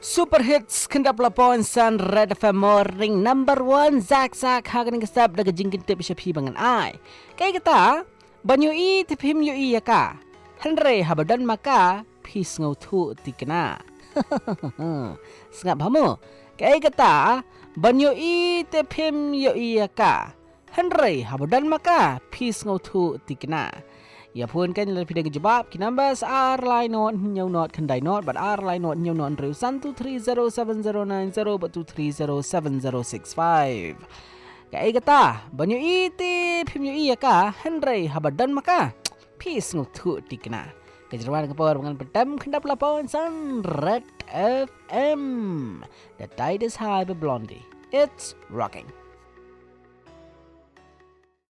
Super hits kendap lapon san Red FM Morning number 1 Zak hagan kesap daga jingkin tip syapi bangan ai. Kay kita banyu i tipim yu i yaka. Henry habadan maka pis ngau tu tikna. Sengap hamu. Kay kita banyu i tipim yu i yaka. Henry habadan maka pis ngau tu tikna. Ya pun kan lebih dari jawab kinamba R line not nyau not kendai not but R line not nyau not real 1230790 but 2307065. Kai kata banyu iti pimyu iya ka Henry habadan maka peace ngutu dikna. Kejeruan kepor dengan pedam kendap lapon san Red FM. The tide is high but blondie. It's rocking.